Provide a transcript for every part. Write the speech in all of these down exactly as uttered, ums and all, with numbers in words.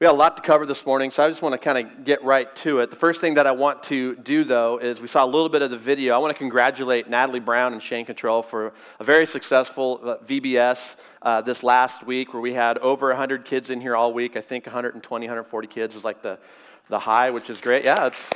We got a lot to cover this morning, so I just want to kind of get right to it. The first thing that I want to do, though, is we saw a little bit of the video. I want to congratulate Natalie Brown and Shane Control for a very successful V B S uh, this last week, where we had over one hundred kids in here all week. I think one hundred twenty, one hundred forty kids was like the, the high, which is great. Yeah, it's...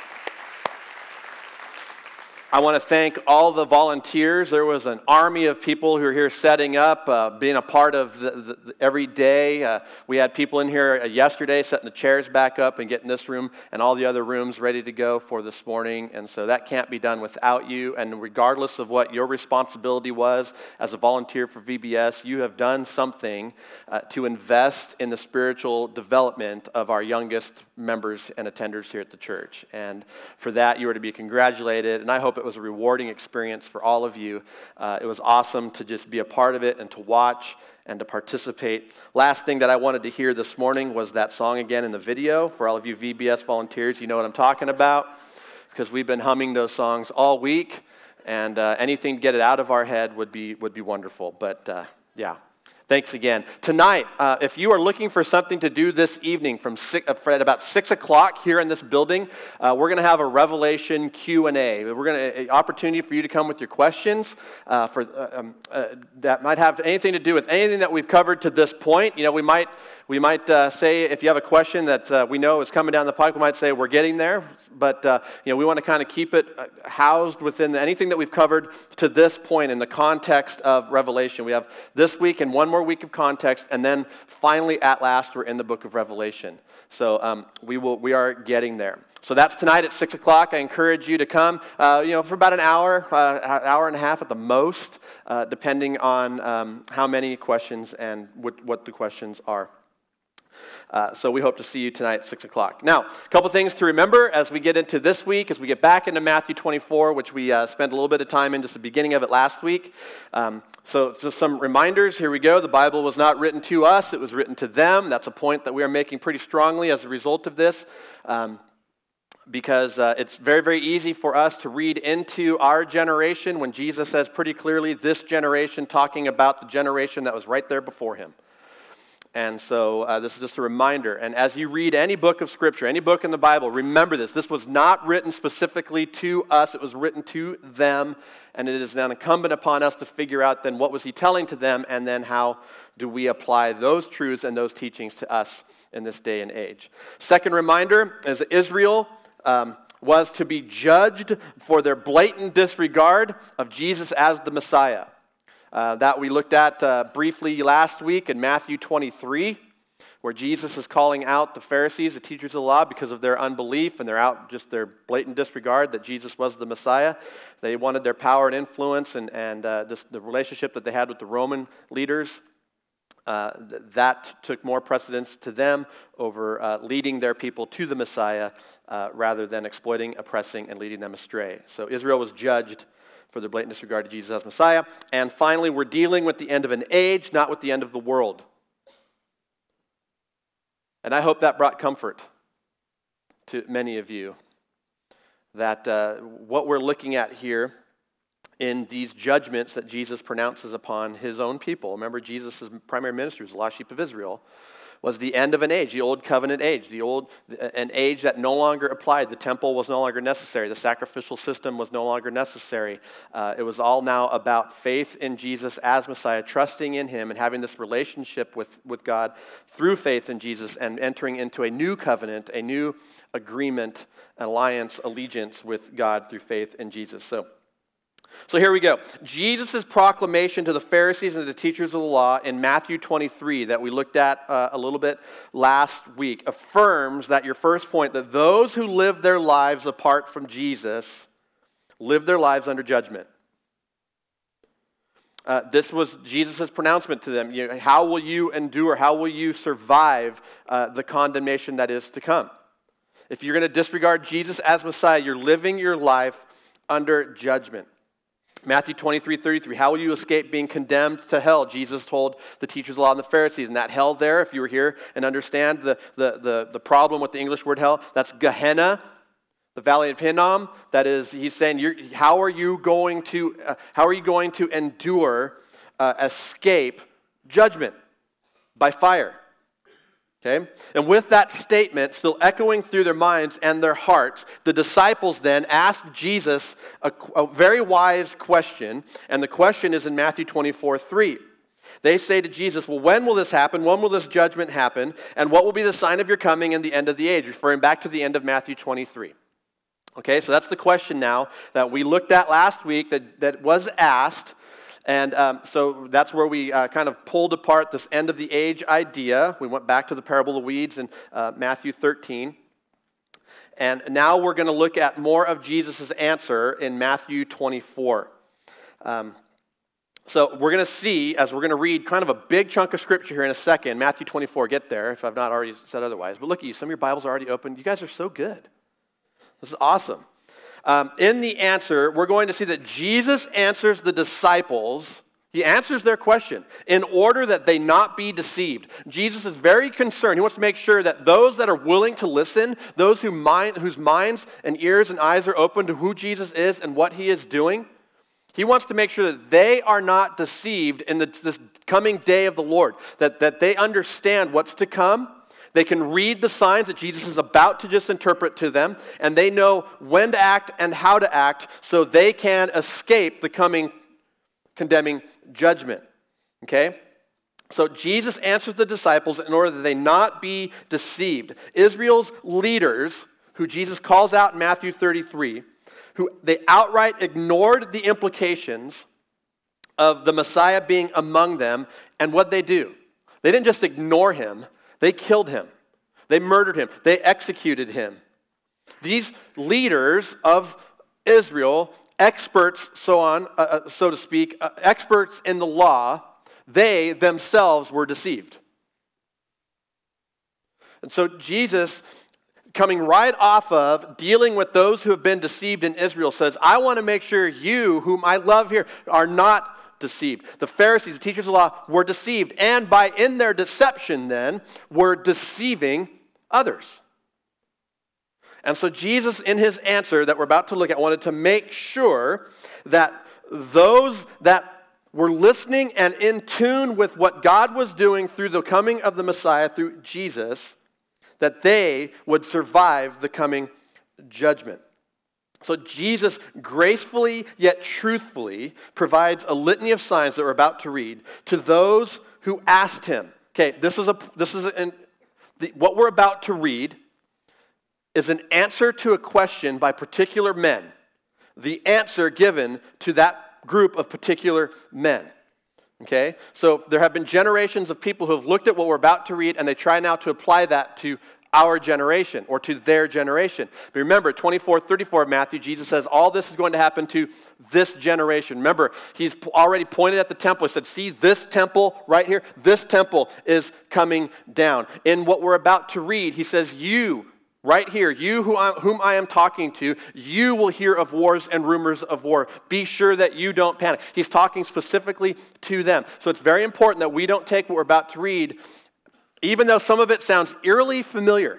I want to thank all the volunteers. There was an army of people who are here setting up, uh, being a part of the, the, the every day. Uh, we had people in here uh, yesterday setting the chairs back up and getting this room and all the other rooms ready to go for this morning. And so that can't be done without you. And regardless of what your responsibility was as a volunteer for V B S, you have done something uh, to invest in the spiritual development of our youngest members and attenders here at the church. And for that, you are to be congratulated. And I hope it It was a rewarding experience for all of you. Uh, it was awesome to just be a part of it and to watch and to participate. Last thing that I wanted to hear this morning was that song again in the video. For all of you V B S volunteers, you know what I'm talking about, because we've been humming those songs all week, and uh, anything to get it out of our head would be would be wonderful. But uh, yeah. Thanks again. Tonight, uh, if you are looking for something to do this evening from six, uh, at about six o'clock here in this building, uh, we're going to have a Revelation Q and A. We're going to an opportunity for you to come with your questions uh, for uh, um, uh, that might have anything to do with anything that we've covered to this point. You know, we might we might uh, say if you have a question that uh, we know is coming down the pike, we might say we're getting there. But uh, you know, we want to kind of keep it housed within the, anything that we've covered to this point in the context of Revelation. We have this week and one more week of context, and then finally, at last, we're in the book of Revelation. So um, we will we are getting there. So that's tonight at six o'clock. I encourage you to come, uh, you know, for about an hour, uh, an hour and a half at the most, uh, depending on um, how many questions and what, what the questions are. Uh, so we hope to see you tonight at six o'clock. Now, a couple things to remember as we get into this week, as we get back into Matthew twenty-four, which we uh, spent a little bit of time in just the beginning of it last week. Um, so just some reminders. Here we go. The Bible was not written to us. It was written to them. That's a point that we are making pretty strongly as a result of this. Um, because uh, it's very, very easy for us to read into our generation when Jesus says pretty clearly, this generation, talking about the generation that was right there before him. And so uh, this is just a reminder. And as you read any book of Scripture, any book in the Bible, remember this. This was not written specifically to us. It was written to them. And it is now incumbent upon us to figure out then what was he telling to them, and then how do we apply those truths and those teachings to us in this day and age. Second reminder is Israel um, was to be judged for their blatant disregard of Jesus as the Messiah. Uh, that we looked at uh, briefly last week in Matthew twenty-three, where Jesus is calling out the Pharisees, the teachers of the law, because of their unbelief and their out just their blatant disregard that Jesus was the Messiah. They wanted their power and influence, and and uh, this, the relationship that they had with the Roman leaders. Uh, th- that took more precedence to them over uh, leading their people to the Messiah uh, rather than exploiting, oppressing, and leading them astray. So Israel was judged for their blatant disregard of Jesus as Messiah. And finally, we're dealing with the end of an age, not with the end of the world. And I hope that brought comfort to many of you, that uh, what we're looking at here in these judgments that Jesus pronounces upon his own people. Remember, Jesus' primary ministry was the lost sheep of Israel, was the end of an age, the old covenant age, the old an age that no longer applied. The temple was no longer necessary. The sacrificial system was no longer necessary. Uh, it was all now about faith in Jesus as Messiah, trusting in him and having this relationship with, with God through faith in Jesus, and entering into a new covenant, a new agreement, alliance, allegiance with God through faith in Jesus. So So here we go. Jesus' proclamation to the Pharisees and the teachers of the law in Matthew twenty-three that we looked at uh, a little bit last week affirms that your first point, that those who live their lives apart from Jesus live their lives under judgment. Uh, this was Jesus' pronouncement to them. You know, how will you endure? How will you survive uh, the condemnation that is to come? If you're going to disregard Jesus as Messiah, you're living your life under judgment. Matthew twenty-three thirty-three, how will you escape being condemned to hell? Jesus told the teachers of the law and the Pharisees. And that hell there, if you were here and understand the, the, the, the problem with the English word hell, that's Gehenna, the valley of Hinnom. That is, he's saying, you're, how are you going to uh, how are you going to endure, uh, escape judgment by fire? Okay? And with that statement still echoing through their minds and their hearts, the disciples then asked Jesus a, a very wise question, and the question is in Matthew twenty-four three. They say to Jesus, well, when will this happen? When will this judgment happen? And what will be the sign of your coming and the end of the age? Referring back to the end of Matthew twenty-three. Okay, so that's the question now that we looked at last week that, that was asked. And um, so that's where we uh, kind of pulled apart this end of the age idea. We went back to the parable of weeds in uh, Matthew thirteen. And now we're going to look at more of Jesus' answer in Matthew twenty-four. Um, so we're going to see, as we're going to read kind of a big chunk of scripture here in a second, Matthew twenty-four, get there if I've not already said otherwise. But look at you, some of your Bibles are already open. You guys are so good. This is awesome. Um, in the answer, we're going to see that Jesus answers the disciples. He answers their question in order that they not be deceived. Jesus is very concerned. He wants to make sure that those that are willing to listen, those who mind, whose minds and ears and eyes are open to who Jesus is and what he is doing, he wants to make sure that they are not deceived in the, this coming day of the Lord, that, that they understand what's to come. They can read the signs that Jesus is about to just interpret to them, and they know when to act and how to act so they can escape the coming condemning judgment. Okay? So Jesus answers the disciples in order that they not be deceived. Israel's leaders, who Jesus calls out in Matthew thirty-three, who they outright ignored the implications of the Messiah being among them, and what they do. They didn't just ignore him. They killed him. They murdered him. They executed him. These leaders of Israel, experts, so on, uh, so to speak, uh, experts in the law, they themselves were deceived. And so Jesus, coming right off of dealing with those who have been deceived in Israel, says, I want to make sure you, whom I love here, are not deceived. The Pharisees, the teachers of the law, were deceived, and by in their deception then, were deceiving others. And so Jesus, in his answer that we're about to look at, wanted to make sure that those that were listening and in tune with what God was doing through the coming of the Messiah, through Jesus, that they would survive the coming judgment. So Jesus gracefully yet truthfully provides a litany of signs that we're about to read to those who asked him. Okay, this is a this is an, the, what we're about to read is an answer to a question by particular men. The answer given to that group of particular men. Okay, so there have been generations of people who have looked at what we're about to read and they try now to apply that to our generation or to their generation. But remember, twenty-four thirty-four of Matthew, Jesus says all this is going to happen to this generation. Remember, he's already pointed at the temple. He said, see this temple right here? This temple is coming down. In what we're about to read, he says, you, right here, you who I, whom I am talking to, you will hear of wars and rumors of war. Be sure that you don't panic. He's talking specifically to them. So it's very important that we don't take what we're about to read, even though some of it sounds eerily familiar.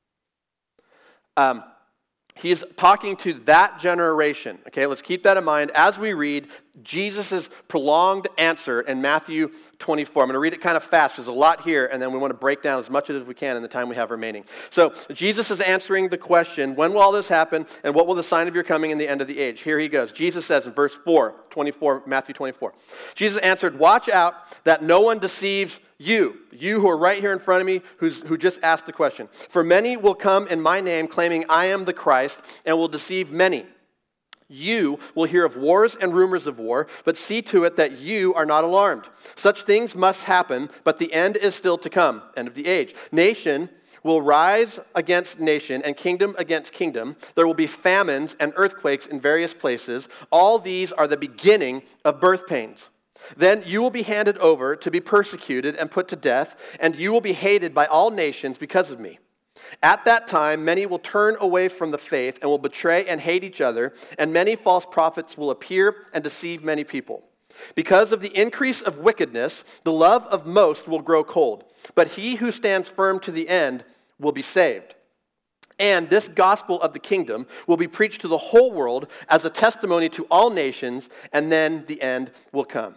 Um, he's talking to that generation. Okay, let's keep that in mind as we read Jesus' prolonged answer in Matthew twenty-four. I'm going to read it kind of fast. There's a lot here, and then we want to break down as much as we can in the time we have remaining. So Jesus is answering the question, when will all this happen, and what will the sign of your coming in the end of the age? Here he goes. Jesus says in verse four, twenty-four, Matthew twenty-four, Jesus answered, watch out that no one deceives you, you who are right here in front of me, who's, who just asked the question. For many will come in my name, claiming I am the Christ, and will deceive many. You will hear of wars and rumors of war, but see to it that you are not alarmed. Such things must happen, but the end is still to come, end of the age. Nation will rise against nation and kingdom against kingdom. There will be famines and earthquakes in various places. All these are the beginning of birth pains. Then you will be handed over to be persecuted and put to death, and you will be hated by all nations because of me. At that time, many will turn away from the faith and will betray and hate each other, and many false prophets will appear and deceive many people. Because of the increase of wickedness, the love of most will grow cold, but he who stands firm to the end will be saved. And this gospel of the kingdom will be preached to the whole world as a testimony to all nations, and then the end will come.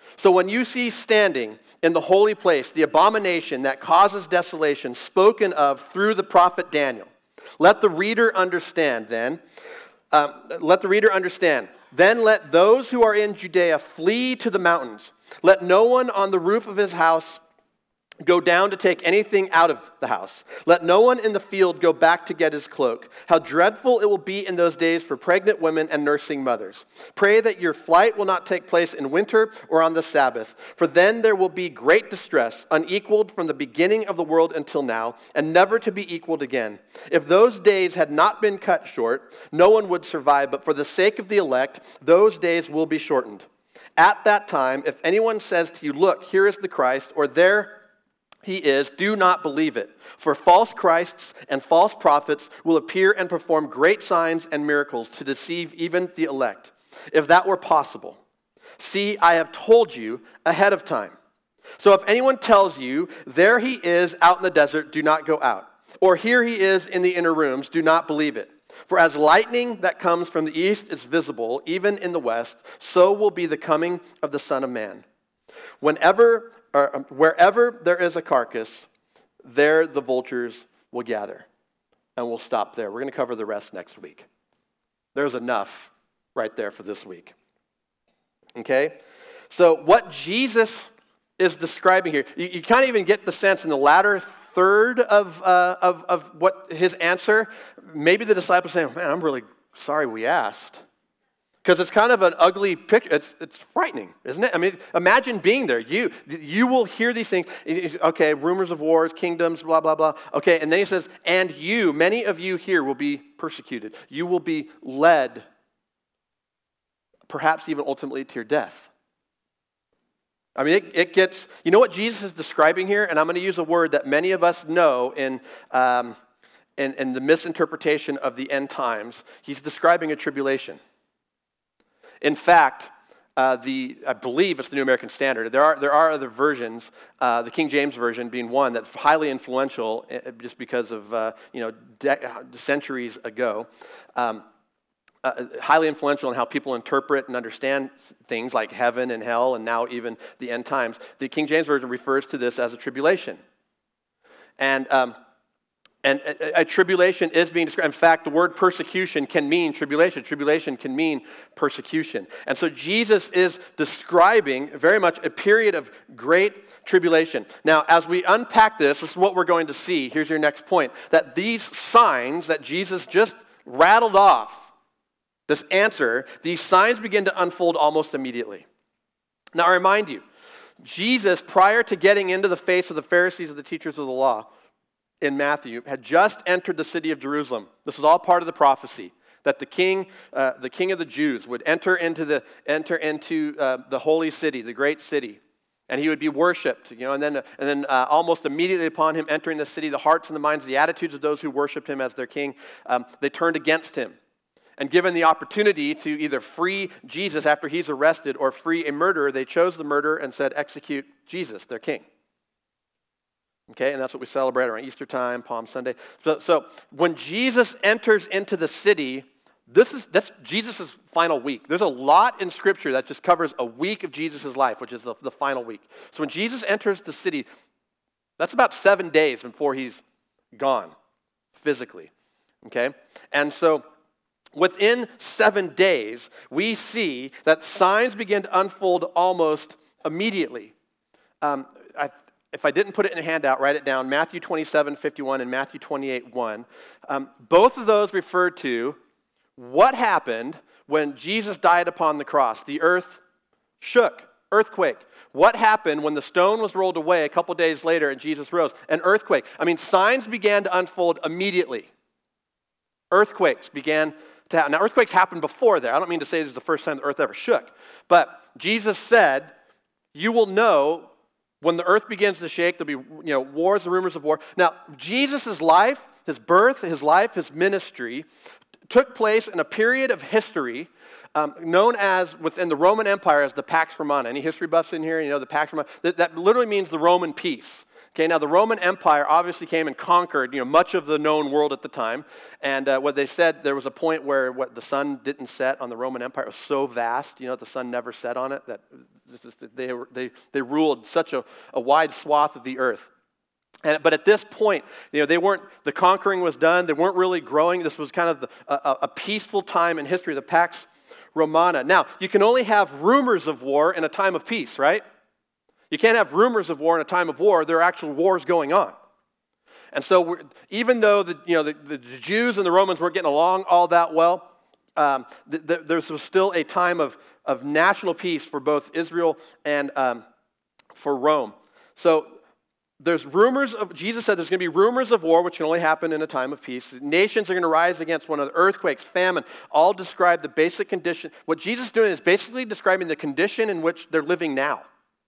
So when you see standing in the holy place the abomination that causes desolation spoken of through the prophet Daniel, let the reader understand then, um, let the reader understand. Then let those who are in Judea flee to the mountains. Let no one on the roof of his house go down to take anything out of the house. Let no one in the field go back to get his cloak. How dreadful it will be in those days for pregnant women and nursing mothers. Pray that your flight will not take place in winter or on the Sabbath, for then there will be great distress, unequaled from the beginning of the world until now, and never to be equaled again. If those days had not been cut short, no one would survive, but for the sake of the elect, those days will be shortened. At that time, if anyone says to you, look, here is the Christ, or there he is, do not believe it. For false Christs and false prophets will appear and perform great signs and miracles to deceive even the elect. If that were possible, see, I have told you ahead of time. So if anyone tells you, there he is out in the desert, do not go out. Or here he is in the inner rooms, do not believe it. For as lightning that comes from the east is visible, even in the west, so will be the coming of the Son of Man. Whenever Or, wherever there is a carcass, there the vultures will gather. And we'll stop there. We're going to cover the rest next week. There's enough right there for this week. Okay? So what Jesus is describing here, you, you kind of even get the sense in the latter third of, uh, of, of what his answer, maybe the disciples saying, man, I'm really sorry we asked. Because it's kind of an ugly picture. It's it's frightening, isn't it? I mean, imagine being there. You you will hear these things. Okay, rumors of wars, kingdoms, blah, blah, blah. Okay, and then he says, and you, many of you here will be persecuted. You will be led, perhaps even ultimately to your death. I mean, it, it gets, you know what Jesus is describing here? And I'm going to use a word that many of us know in, um, in, in the misinterpretation of the end times. He's describing a tribulation. In fact, uh, the I believe it's the New American Standard. There are there are other versions, uh, the King James Version being one that's highly influential, just because of uh, you know de- centuries ago, um, uh, highly influential in how people interpret and understand things like heaven and hell, and now even the end times. The King James Version refers to this as a tribulation, and. Um, And a, a tribulation is being described. In fact, the word persecution can mean tribulation. Tribulation can mean persecution. And so Jesus is describing very much a period of great tribulation. Now, as we unpack this, this is what we're going to see. Here's your next point. That these signs that Jesus just rattled off, this answer, these signs begin to unfold almost immediately. Now, I remind you, Jesus, prior to getting into the face of the Pharisees and the teachers of the law, in Matthew, had just entered the city of Jerusalem. This was all part of the prophecy that the king, uh, the king of the Jews, would enter into the enter into uh, the holy city, the great city, and he would be worshipped. You know, and then and then uh, almost immediately upon him entering the city, the hearts and the minds, the attitudes of those who worshipped him as their king, um, they turned against him. And given the opportunity to either free Jesus after he's arrested or free a murderer, they chose the murderer and said, "Execute Jesus, their king." Okay, and that's what we celebrate around Easter time, Palm Sunday. So, so when Jesus enters into the city, this is that's Jesus' final week. There's a lot in Scripture that just covers a week of Jesus' life, which is the, the final week. So when Jesus enters the city, that's about seven days before he's gone physically. Okay, and so within seven days, we see that signs begin to unfold almost immediately. Um, I If I didn't put it in a handout, write it down. Matthew twenty-seven fifty-one and Matthew twenty-eight one. Um, both of those refer to what happened when Jesus died upon the cross. The earth shook, earthquake. What happened when the stone was rolled away a couple days later and Jesus rose? An earthquake. I mean, signs began to unfold immediately. Earthquakes began to happen. Now, earthquakes happened before there. I don't mean to say this is the first time the earth ever shook. But Jesus said, you will know when the earth begins to shake, there'll be you know wars and rumors of war. Now, Jesus' life, his birth, his life, his ministry took place in a period of history um, known as, within the Roman Empire, as the Pax Romana. Any history buffs in here? You know, the Pax Romana. That, that literally means the Roman peace. Okay, now the Roman Empire obviously came and conquered, you know, much of the known world at the time. And uh, what they said, there was a point where what the sun didn't set on the Roman Empire. It was so vast, you know, the sun never set on it, that they, they, they ruled such a, a wide swath of the earth. And, but at this point, you know, they weren't, the conquering was done. They weren't really growing. This was kind of the, a, a peaceful time in history, the Pax Romana. Now, you can only have rumors of war in a time of peace, right? You can't have rumors of war in a time of war. There are actual wars going on. And so we're, even though the, you know, the, the Jews and the Romans weren't getting along all that well, um, th- th- there was still a time of, of national peace for both Israel and um, for Rome. So there's rumors of, Jesus said there's going to be rumors of war, which can only happen in a time of peace. Nations are going to rise against one another, earthquakes, famine, all describe the basic condition. What Jesus is doing is basically describing the condition in which they're living now.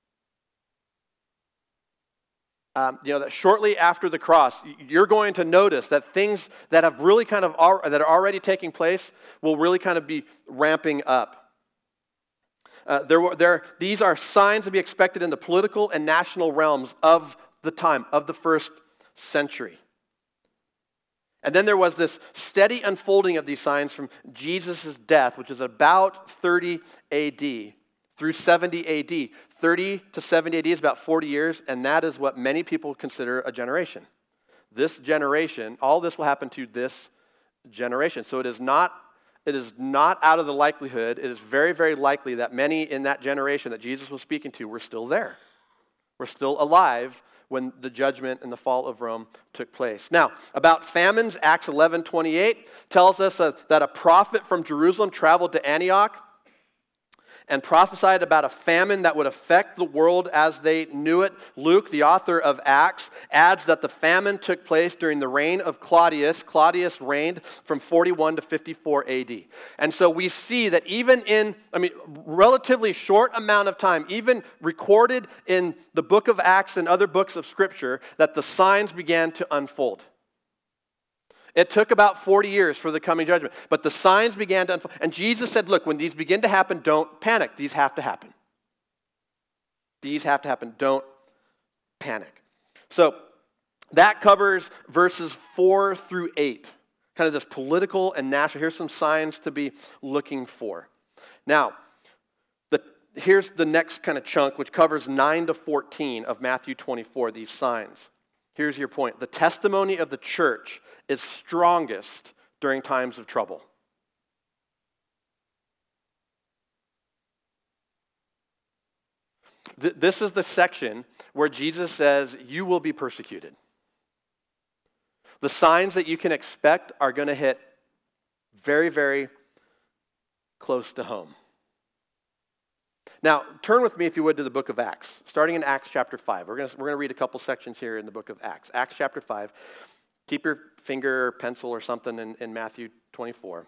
Um, you know, that shortly after the cross, you're going to notice that things that have really kind of, al- that are already taking place will really kind of be ramping up. Uh, there, were, there, these are signs to be expected in the political and national realms of the time, of the first century. And then there was this steady unfolding of these signs from Jesus' death, which is about thirty A D, through seventy A D. thirty to seventy A D is about forty years, and that is what many people consider a generation. This generation, all this will happen to this generation. So it is not, it is not out of the likelihood, it is very, very likely that many in that generation that Jesus was speaking to were still there. We're still alive when the judgment and the fall of Rome took place. Now, about famines, Acts eleven twenty-eight tells us uh, that a prophet from Jerusalem traveled to Antioch and prophesied about a famine that would affect the world as they knew it. Luke, the author of Acts, adds that the famine took place during the reign of Claudius. Claudius reigned from forty-one to fifty-four A D. And so we see that even in, I mean, relatively short amount of time, even recorded in the book of Acts and other books of Scripture, that the signs began to unfold. It took about forty years for the coming judgment, but the signs began to unfold. And Jesus said, look, when these begin to happen, don't panic. These have to happen. These have to happen. Don't panic. So that covers verses four through eight, kind of this political and national. Here's some signs to be looking for. Now, the, here's the next kind of chunk, which covers nine to fourteen of Matthew twenty-four, these signs. Here's your point. The testimony of the church is strongest during times of trouble. Th- this is the section where Jesus says, you will be persecuted. The signs that you can expect are going to hit very, very close to home. Now, turn with me, if you would, to the book of Acts, starting in Acts chapter five. We're going to, we're going to read a couple sections here in the book of Acts. Acts chapter five. Keep your finger or pencil or something in, in Matthew twenty-four.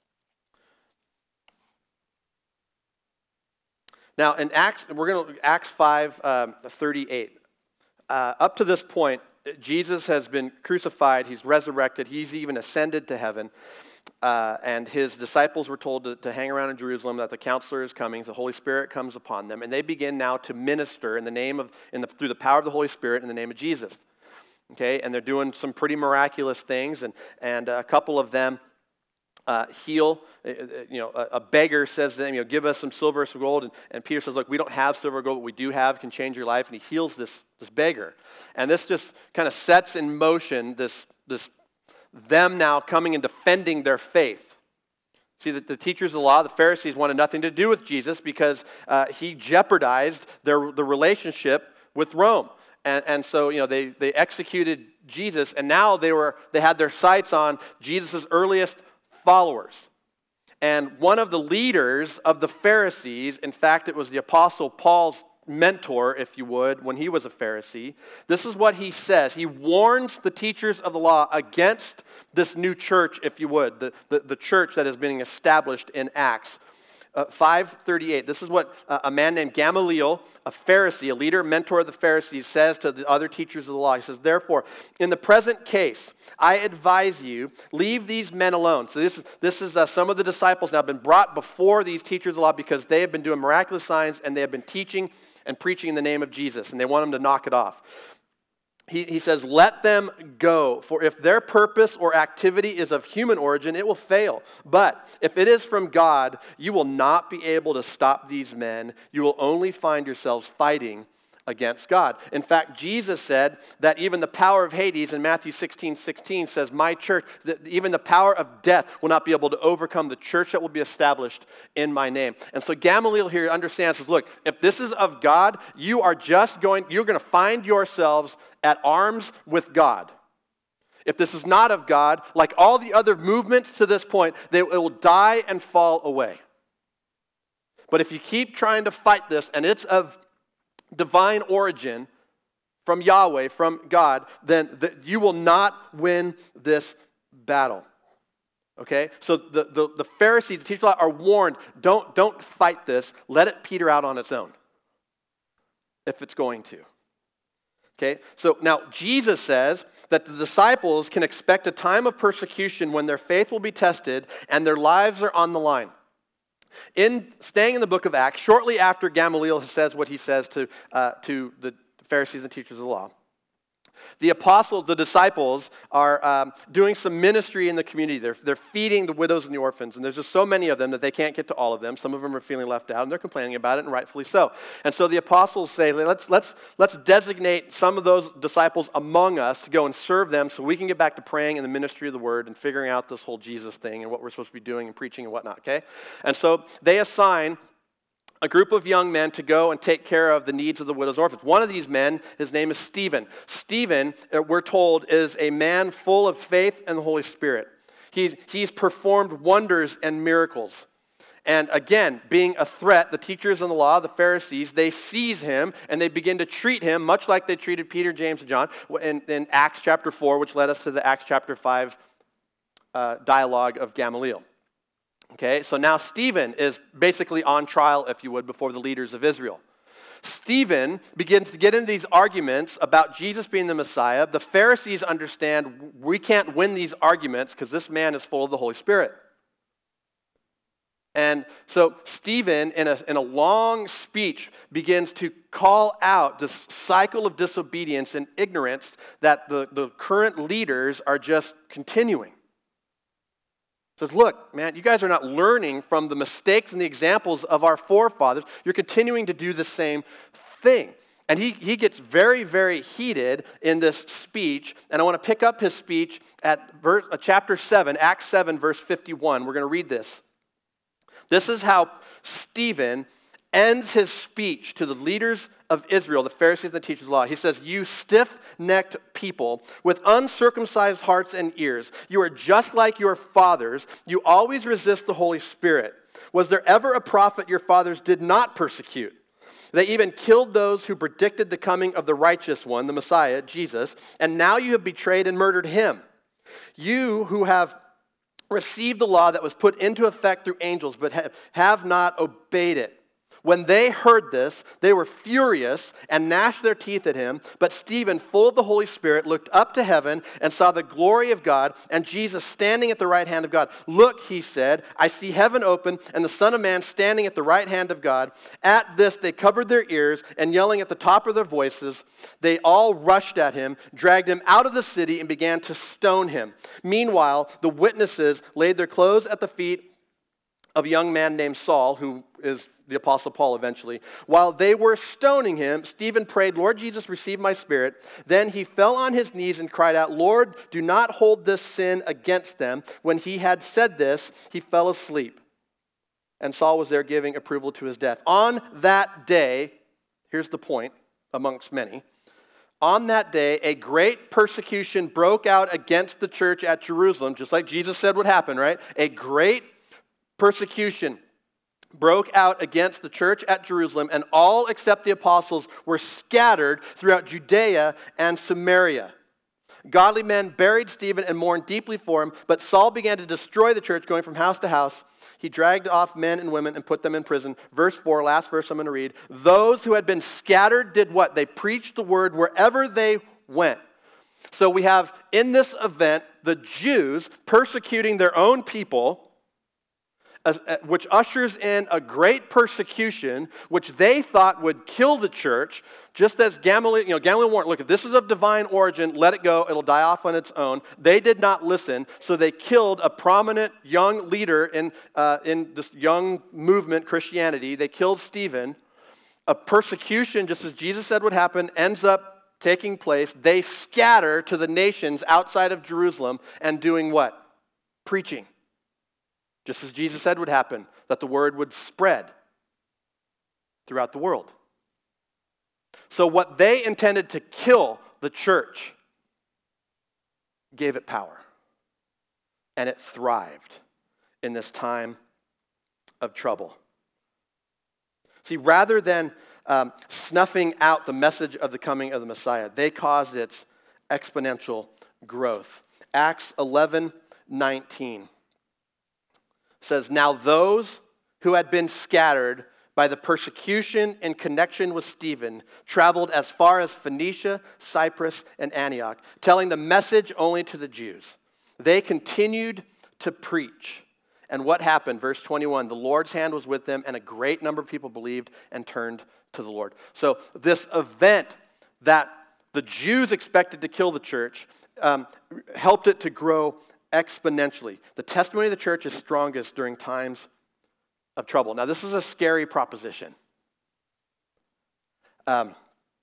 Now, in Acts, we're going to Acts five um, thirty-eight. Uh, up to this point, Jesus has been crucified. He's resurrected. He's even ascended to heaven. Uh, and his disciples were told to, to hang around in Jerusalem, that the counselor is coming. The Holy Spirit comes upon them, and they begin now to minister in the name of, in the, through the power of the Holy Spirit in the name of Jesus. Okay, and they're doing some pretty miraculous things, and and a couple of them uh, heal. You know, a, a beggar says to them, "You know, give us some silver, some gold." And, and Peter says, "Look, we don't have silver or gold, but we do have can change your life." And he heals this this beggar, and this just kind of sets in motion this this them now coming and defending their faith. See, that the teachers of the law, the Pharisees, wanted nothing to do with Jesus because uh, he jeopardized their the relationship with Rome. And, and so, you know, they, they executed Jesus, and now they were they had their sights on Jesus' earliest followers. And one of the leaders of the Pharisees, in fact, it was the Apostle Paul's mentor, if you would, when he was a Pharisee. This is what he says. He warns the teachers of the law against this new church, if you would, the, the, the church that is being established in Acts. Uh, five thirty-eight, this is what uh, a man named Gamaliel, a Pharisee, a leader, mentor of the Pharisees, says to the other teachers of the law. He says, therefore, in the present case, I advise you, leave these men alone. So this is, this is uh, some of the disciples now have been brought before these teachers of the law because they have been doing miraculous signs and they have been teaching and preaching in the name of Jesus, and they want them to knock it off. he, he says, let them go, for if their purpose or activity is of human origin, it will fail. But if it is from God, you will not be able to stop these men. You will only find yourselves fighting against God. In fact, Jesus said that even the power of Hades in Matthew sixteen sixteen says, my church, that even the power of death will not be able to overcome the church that will be established in my name. And so Gamaliel here understands, says, look, if this is of God, you are just going, you're going to find yourselves at arms with God. If this is not of God, like all the other movements to this point, they it will die and fall away. But if you keep trying to fight this, and it's of divine origin from Yahweh, from God, then the, you will not win this battle. Okay? So the, the, the Pharisees, the teachers of the law, are warned, don't, don't fight this. Let it peter out on its own, if it's going to. Okay? So now Jesus says that the disciples can expect a time of persecution when their faith will be tested and their lives are on the line. In staying in the book of Acts, shortly after Gamaliel says what he says to, uh, to the Pharisees and teachers of the law, the apostles, the disciples, are um, doing some ministry in the community. They're, they're feeding the widows and the orphans, and there's just so many of them that they can't get to all of them. Some of them are feeling left out, and they're complaining about it, and rightfully so. And so the apostles say, let's, let's, let's designate some of those disciples among us to go and serve them so we can get back to praying in the ministry of the word and figuring out this whole Jesus thing and what we're supposed to be doing and preaching and whatnot, okay? And so they assign a group of young men to go and take care of the needs of the widows and orphans. One of these men, his name is Stephen. Stephen, we're told, is a man full of faith and the Holy Spirit. He's, he's performed wonders and miracles. And again, being a threat, the teachers in the law, the Pharisees, they seize him and they begin to treat him much like they treated Peter, James, and John in, in Acts chapter four, which led us to the Acts chapter five uh, dialogue of Gamaliel. Okay, so now Stephen is basically on trial, if you would, before the leaders of Israel. Stephen begins to get into these arguments about Jesus being the Messiah. The Pharisees understand we can't win these arguments because this man is full of the Holy Spirit. And so Stephen, in a, in a long speech, begins to call out this cycle of disobedience and ignorance that the, the current leaders are just continuing. Says, look, man, you guys are not learning from the mistakes and the examples of our forefathers. You're continuing to do the same thing. And he, he gets very, very heated in this speech. And I want to pick up his speech at verse, uh, chapter seven, Acts seven, verse fifty-one. We're going to read this. This is how Stephen ends his speech to the leaders of Israel, the Pharisees and the teachers of the law. He says, you stiff-necked people with uncircumcised hearts and ears, you are just like your fathers. You always resist the Holy Spirit. Was there ever a prophet your fathers did not persecute? They even killed those who predicted the coming of the righteous one, the Messiah, Jesus, and now you have betrayed and murdered him. You who have received the law that was put into effect through angels, but have, have not obeyed it. When they heard this, they were furious and gnashed their teeth at him. But Stephen, full of the Holy Spirit, looked up to heaven and saw the glory of God and Jesus standing at the right hand of God. Look, he said, I see heaven open and the Son of Man standing at the right hand of God. At this, they covered their ears and yelling at the top of their voices, they all rushed at him, dragged him out of the city and began to stone him. Meanwhile, the witnesses laid their clothes at the feet of a young man named Saul, who is the Apostle Paul eventually. While they were stoning him, Stephen prayed, Lord Jesus, receive my spirit. Then he fell on his knees and cried out, Lord, do not hold this sin against them. When he had said this, he fell asleep. And Saul was there giving approval to his death. On that day, here's the point, amongst many, on that day, a great persecution broke out against the church at Jerusalem, just like Jesus said would happen, right? A great persecution broke out against the church at Jerusalem, and all except the apostles were scattered throughout Judea and Samaria. Godly men buried Stephen and mourned deeply for him, but Saul began to destroy the church, going from house to house. He dragged off men and women and put them in prison. Verse four, last verse I'm going to read. Those who had been scattered did what? They preached the word wherever they went. So we have in this event the Jews persecuting their own people, as, uh, which ushers in a great persecution, which they thought would kill the church, just as Gamaliel, you know, Gamaliel warned, look, if this is of divine origin, let it go, it'll die off on its own. They did not listen, so they killed a prominent young leader in, uh, in this young movement, Christianity. They killed Stephen. A persecution, just as Jesus said would happen, ends up taking place. They scatter to the nations outside of Jerusalem and doing what? Preaching. Just as Jesus said would happen, that the word would spread throughout the world. So what they intended to kill the church gave it power. And it thrived in this time of trouble. See, rather than um, snuffing out the message of the coming of the Messiah, they caused its exponential growth. Acts eleven nineteen says, now those who had been scattered by the persecution in connection with Stephen traveled as far as Phoenicia, Cyprus, and Antioch, telling the message only to the Jews. They continued to preach. And what happened? Verse twenty-one, the Lord's hand was with them, and a great number of people believed and turned to the Lord. So this event that the Jews expected to kill the church um, helped it to grow exponentially. The testimony of the church is strongest during times of trouble. Now, this is a scary proposition. Um,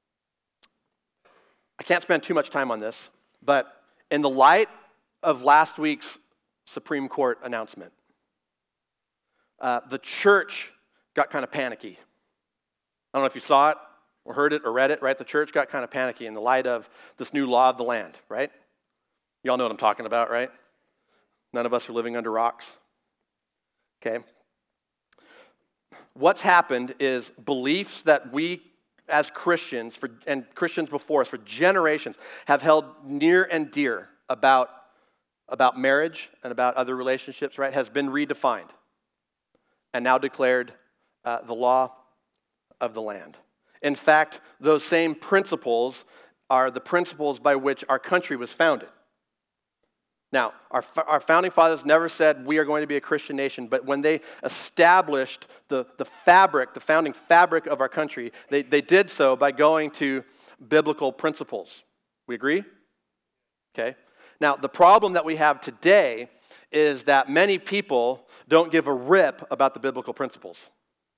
I can't spend too much time on this, but in the light of last week's Supreme Court announcement, Uh, the church got kind of panicky. I don't know if you saw it or heard it or read it, right? The church got kind of panicky in the light of this new law of the land, right? You all know what I'm talking about, right? None of us are living under rocks. Okay. What's happened is beliefs that we as Christians, for, and Christians before us for generations, have held near and dear about, about marriage and about other relationships, right, has been redefined. And now declared uh, the law of the land. In fact, those same principles are the principles by which our country was founded. Now, our, our founding fathers never said we are going to be a Christian nation, but when they established the, the fabric, the founding fabric of our country, they, they did so by going to biblical principles. We agree? Okay. Now, the problem that we have today is that many people don't give a rip about the biblical principles.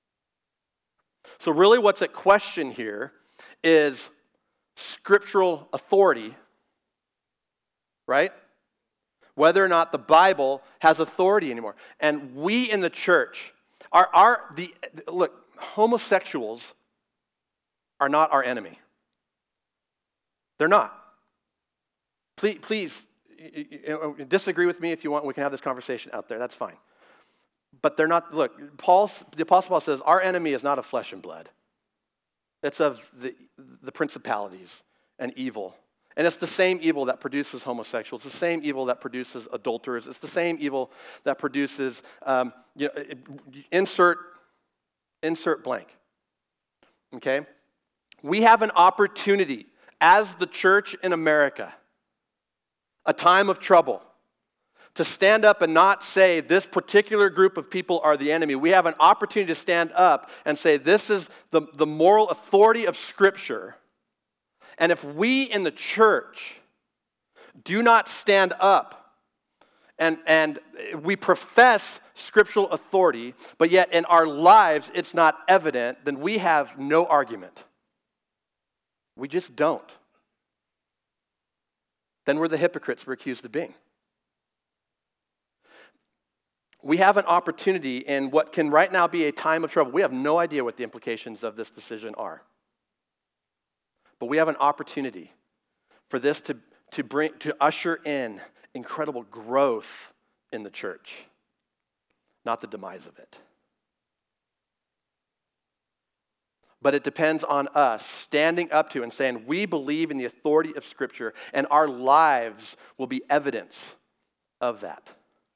So really what's at question here is scriptural authority, right? Whether or not the Bible has authority anymore. And we in the church are, are the, look, homosexuals are not our enemy. They're not. Please, please, disagree with me if you want. We can have this conversation out there. That's fine. But they're not, look, Paul, the Apostle Paul says, our enemy is not of flesh and blood. It's of the, the principalities and evil. And it's the same evil that produces homosexuals. It's the same evil that produces adulterers. It's the same evil that produces, um, you know, insert, insert blank. Okay? We have an opportunity as the church in America, a time of trouble, to stand up and not say this particular group of people are the enemy. We have an opportunity to stand up and say this is the, the moral authority of Scripture. And if we in the church do not stand up and, and we profess scriptural authority, but yet in our lives it's not evident, then we have no argument. We just don't. Then we're the hypocrites we're accused of being. We have an opportunity in what can right now be a time of trouble. We have no idea what the implications of this decision are. But we have an opportunity for this to, to bring to usher in incredible growth in the church, not the demise of it. But it depends on us standing up to and saying, we believe in the authority of Scripture, and our lives will be evidence of that.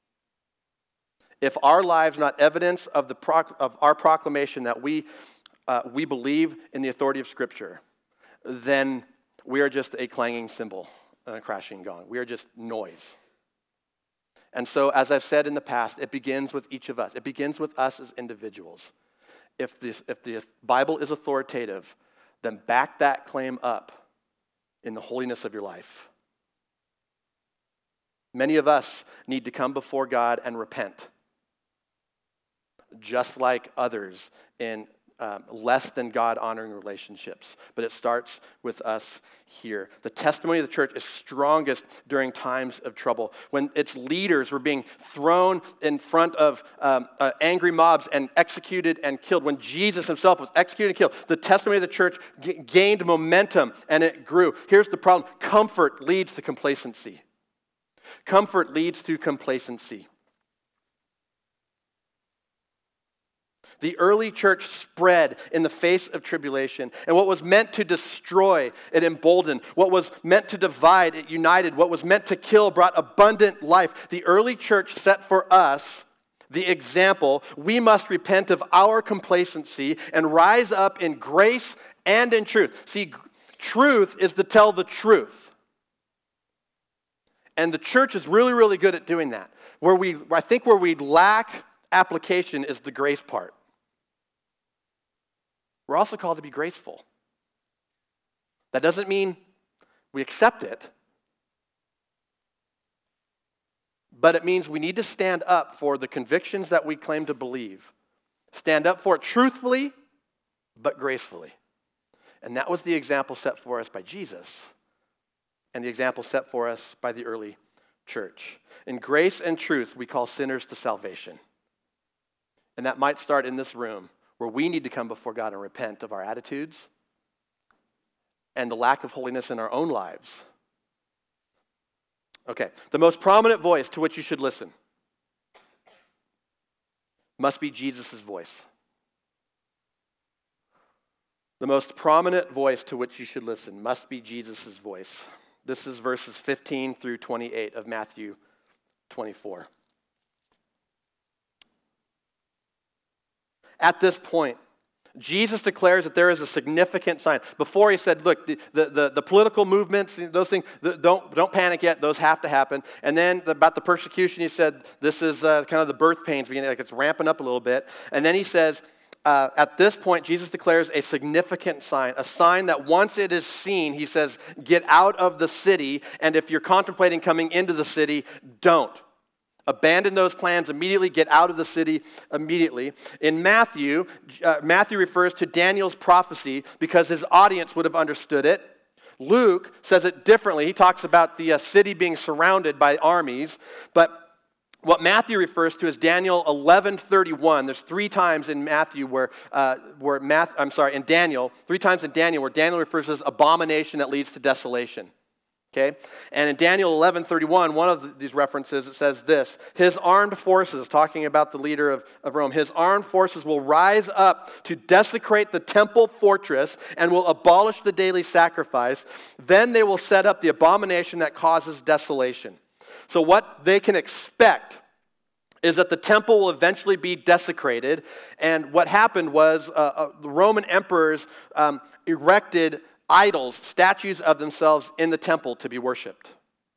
If our lives are not evidence of, the proc- of our proclamation that we, uh, we believe in the authority of Scripture, then we are just a clanging cymbal and a crashing gong. We are just noise. And so, as I've said in the past, it begins with each of us. It begins with us as individuals. If the, if the Bible is authoritative, then back that claim up in the holiness of your life. Many of us need to come before God and repent, just like others in um, less than God-honoring relationships. But it starts with us here. The testimony of the church is strongest during times of trouble, when its leaders were being thrown in front of um, uh, angry mobs and executed and killed. When Jesus himself was executed and killed, the testimony of the church g- gained momentum and it grew. Here's the problem. Comfort leads to complacency. Comfort leads to complacency. The early church spread in the face of tribulation, and what was meant to destroy, it emboldened. What was meant to divide, it united. What was meant to kill brought abundant life. The early church set for us the example. We must repent of our complacency and rise up in grace and in truth. See, truth is to tell the truth. And the church is really, really good at doing that. Where we, I think where we lack application is the grace part. We're also called to be graceful. That doesn't mean we accept it, but it means we need to stand up for the convictions that we claim to believe. Stand up for it truthfully, but gracefully. And that was the example set for us by Jesus, and the example set for us by the early church. In grace and truth, we call sinners to salvation. And that might start in this room, where we need to come before God and repent of our attitudes and the lack of holiness in our own lives. Okay, the most prominent voice to which you should listen must be Jesus' voice. The most prominent voice to which you should listen must be Jesus' voice. This is verses fifteen through twenty-eight of Matthew twenty-four. At this point, Jesus declares that there is a significant sign. Before he said, look, the, the, the, the political movements, those things, don't, don't panic yet, those have to happen. And then about the persecution, he said, this is uh, kind of the birth pains beginning, like it's ramping up a little bit. And then he says, uh, at this point, Jesus declares a significant sign, a sign that once it is seen, he says, get out of the city, and if you're contemplating coming into the city, don't. Abandon those plans immediately. Get out of the city immediately. In Matthew, uh, Matthew refers to Daniel's prophecy because his audience would have understood it. Luke says it differently. He talks about the uh, city being surrounded by armies. But what Matthew refers to is Daniel eleven thirty-one. There's three times in Matthew where, uh, where Math, I'm sorry, in Daniel, three times in Daniel where Daniel refers to this abomination that leads to desolation. Okay, and in Daniel eleven thirty-one, one of these references, it says this: his armed forces, talking about the leader of, of Rome, his armed forces will rise up to desecrate the temple fortress and will abolish the daily sacrifice. Then they will set up the abomination that causes desolation. So what they can expect is that the temple will eventually be desecrated. And what happened was uh, uh, the Roman emperors um, erected idols, statues of themselves in the temple to be worshipped.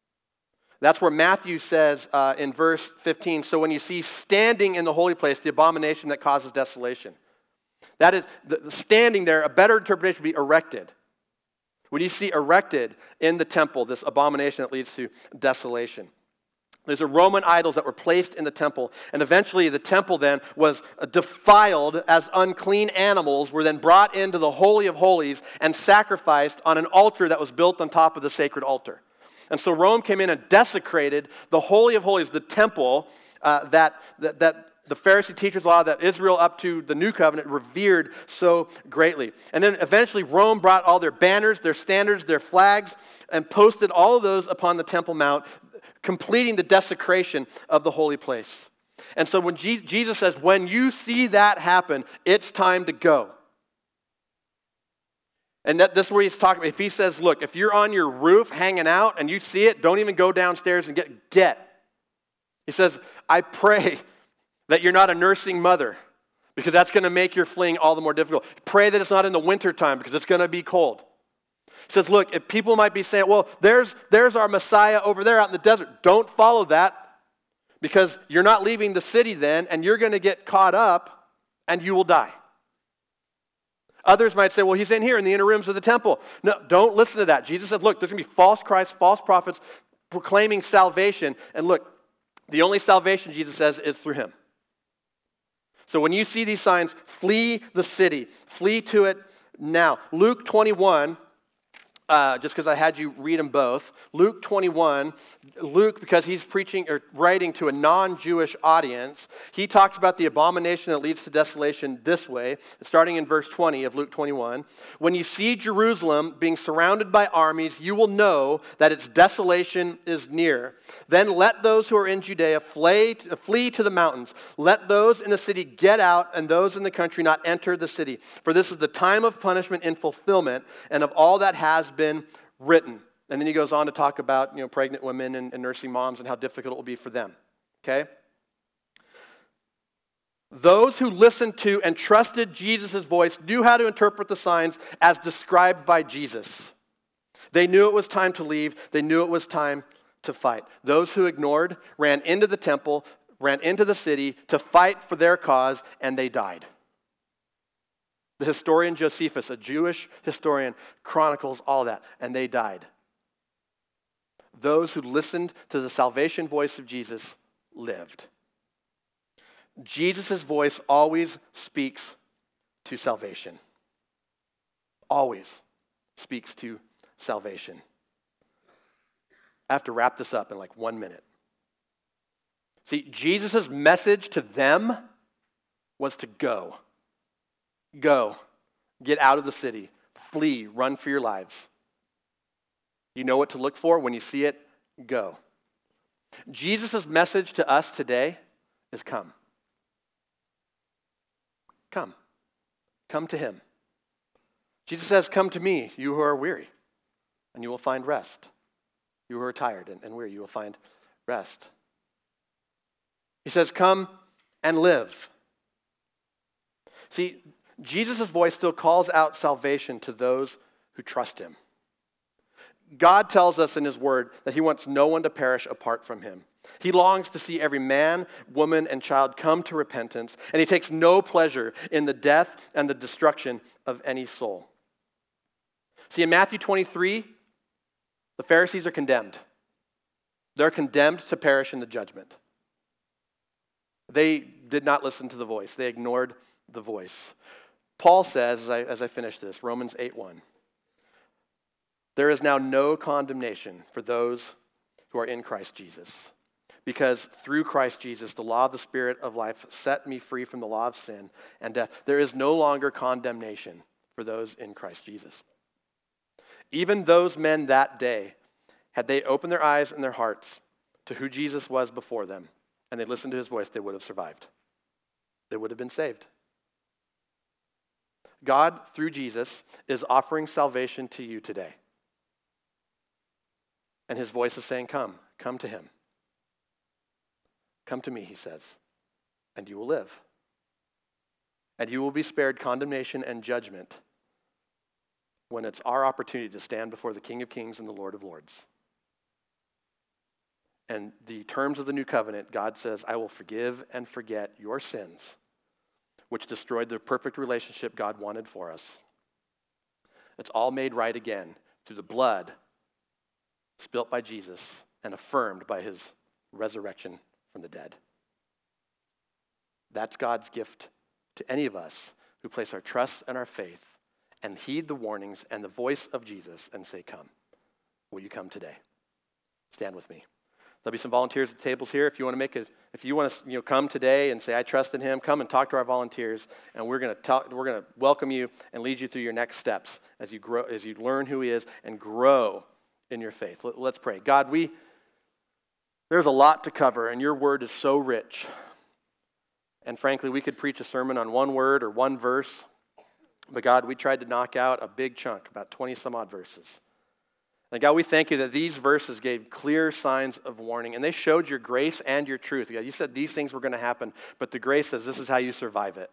That's where Matthew says uh, in verse fifteen, so when you see standing in the holy place, the abomination that causes desolation. That is, the, the standing there, a better interpretation would be erected. When you see erected in the temple, this abomination that leads to desolation. There's a Roman idols that were placed in the temple, and eventually the temple then was defiled as unclean animals, were then brought into the Holy of Holies and sacrificed on an altar that was built on top of the sacred altar. And so Rome came in and desecrated the Holy of Holies, the temple uh, that, that, that the Pharisee teachers' law that Israel up to the New Covenant revered so greatly. And then eventually Rome brought all their banners, their standards, their flags, and posted all of those upon the Temple Mount, completing the desecration of the holy place. And so when Jesus says, when you see that happen, it's time to go. And that, this is where he's talking. If he says, look, if you're on your roof hanging out and you see it, don't even go downstairs and get, get. He says, I pray that you're not a nursing mother, because that's going to make your fleeing all the more difficult. Pray that it's not in the wintertime, because it's going to be cold. He says, look, if people might be saying, well, there's, there's our Messiah over there out in the desert. Don't follow that. Because you're not leaving the city then, and you're going to get caught up, and you will die. Others might say, well, he's in here in the inner rooms of the temple. No, don't listen to that. Jesus said, look, there's going to be false Christs, false prophets proclaiming salvation. And look, the only salvation, Jesus says, is through him. So when you see these signs, flee the city. Flee to it now. Luke twenty-one, uh, just because I had you read them both. Luke twenty-one, Luke, because he's preaching or writing to a non-Jewish audience, he talks about the abomination that leads to desolation this way, starting in verse twenty of Luke twenty-one. When you see Jerusalem being surrounded by armies, you will know that its desolation is near. Then let those who are in Judea flee, flee to the mountains. Let those in the city get out, and those in the country not enter the city. For this is the time of punishment in fulfillment, and of all that has been written. And then he goes on to talk about, you know, pregnant women and, and nursing moms and how difficult it will be for them. Okay? Those who listened to and trusted Jesus' voice knew how to interpret the signs as described by Jesus. They knew it was time to leave. They knew it was time to fight. Those who ignored ran into the temple, ran into the city to fight for their cause, and they died. The historian Josephus, a Jewish historian, chronicles all that, and they died. Those who listened to the salvation voice of Jesus lived. Jesus' voice always speaks to salvation. Always speaks to salvation. I have to wrap this up in like one minute. See, Jesus' message to them was to go. Go. Get out of the city. Flee. Run for your lives. You know what to look for when you see it? Go. Jesus' message to us today is come. Come. Come to him. Jesus says, come to me, you who are weary, and you will find rest. You who are tired and, and weary, you will find rest. He says, come and live. See, Jesus' voice still calls out salvation to those who trust him. God tells us in his word that he wants no one to perish apart from him. He longs to see every man, woman, and child come to repentance, and he takes no pleasure in the death and the destruction of any soul. See, in Matthew twenty-three, the Pharisees are condemned. They're condemned to perish in the judgment. They did not listen to the voice. They ignored the voice. Paul says, as I, as I finish this, Romans eight one, there is now no condemnation for those who are in Christ Jesus, because through Christ Jesus, the law of the Spirit of life set me free from the law of sin and death. There is no longer condemnation for those in Christ Jesus. Even those men that day, had they opened their eyes and their hearts to who Jesus was before them, and they listened to his voice, they would have survived. They would have been saved. God, through Jesus, is offering salvation to you today. And his voice is saying, come, come to him. Come to me, he says, and you will live. And you will be spared condemnation and judgment when it's our opportunity to stand before the King of Kings and the Lord of Lords. And the terms of the new covenant, God says, I will forgive and forget your sins, which destroyed the perfect relationship God wanted for us. It's all made right again through the blood spilt by Jesus and affirmed by his resurrection from the dead. That's God's gift to any of us who place our trust and our faith and heed the warnings and the voice of Jesus and say, come. Will you come today? Stand with me. There'll be some volunteers at the tables here. If you want to make a, if you want to, you know, come today and say, I trust in him, come and talk to our volunteers, and we're going to talk, we're going to welcome you and lead you through your next steps as you grow, as you learn who he is and grow in your faith. Let's pray. God, we, there's a lot to cover, and your word is so rich. And frankly, we could preach a sermon on one word or one verse, but God, we tried to knock out a big chunk, about twenty some odd verses. And God, we thank you that these verses gave clear signs of warning, and they showed your grace and your truth. God, you said these things were going to happen, but the grace says this is how you survive it.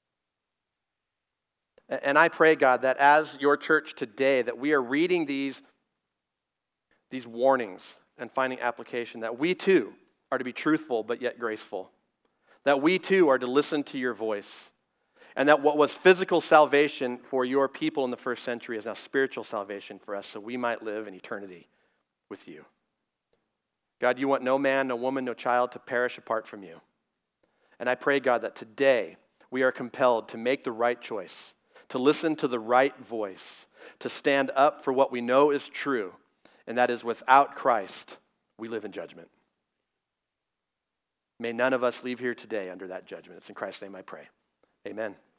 And I pray, God, that as your church today, that we are reading these, these warnings and finding application, that we too, are to be truthful but yet graceful. That we too are to listen to your voice. And that what was physical salvation for your people in the first century is now spiritual salvation for us, so we might live in eternity with you. God, you want no man, no woman, no child to perish apart from you. And I pray, God, that today we are compelled to make the right choice, to listen to the right voice, to stand up for what we know is true, and that is without Christ, we live in judgment. May none of us leave here today under that judgment. It's in Christ's name I pray. Amen.